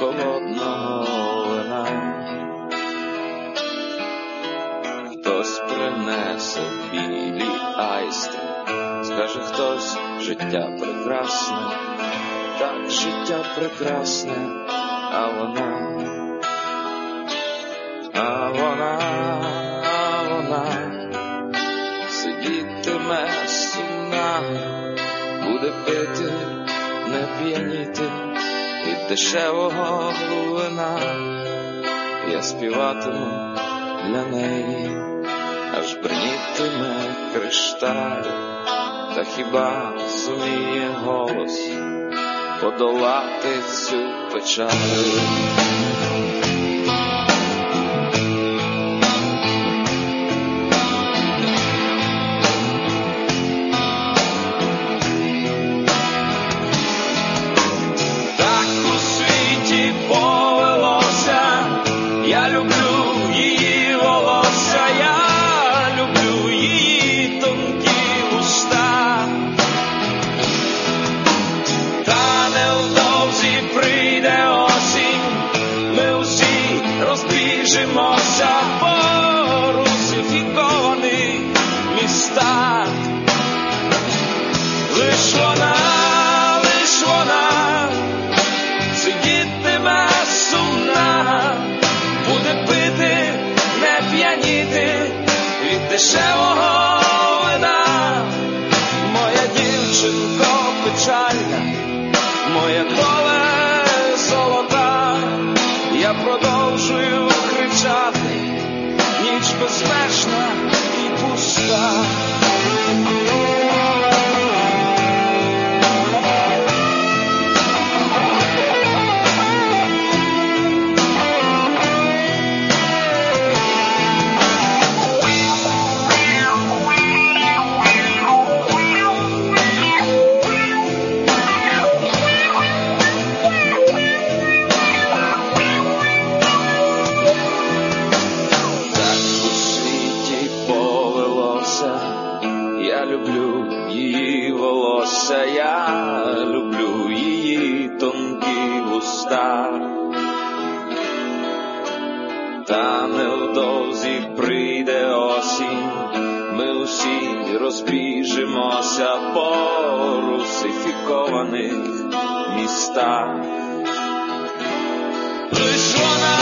холодного вина. Хтось принесе білі айстри, скаже хтось: життя прекрасне, так, життя прекрасне, а вона сидітиме сумна, буде пити, не п'яніти від дешевого вина. Я співатиму для неї, аж бринітиме кришталь, та хіба зуміє голос подолати цю печаль? Я люблю її волосся, я люблю її тонкі уста. Та невдовзі прийде осінь, ми усі розбіжимося по русифікованих містах. Лиш вона сидітиме сумна, буде пити, не п'яніти від дешевого вина. Моя дівчинко печальна, моя доле золота. Я продовжую кричати, ніч безмежна і пуста. Я люблю її волосся, я люблю її тонкі вуста. Та невдовзі прийде осінь, ми усі розбіжимося по русифікованих містах. Лиш вона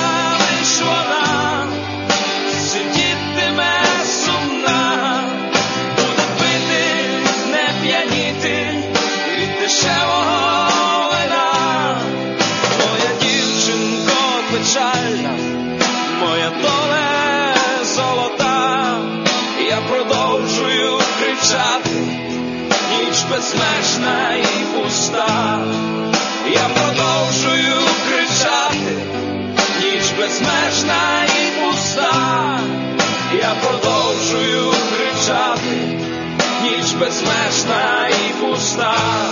сидітиме сумна, буде пити, не п'яніти від дешевого вина. Моя дівчинко печальна, моя доле золота. Я продовжую кричати, ніч безмежна і пуста. Я продовжую кричати, ніч безмежна і пуста. Я продовжую кричати, ніч безмежна і пуста.